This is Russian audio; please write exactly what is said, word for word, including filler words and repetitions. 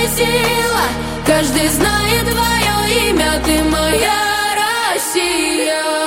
сила, каждый знает твое имя, ты моя Россия.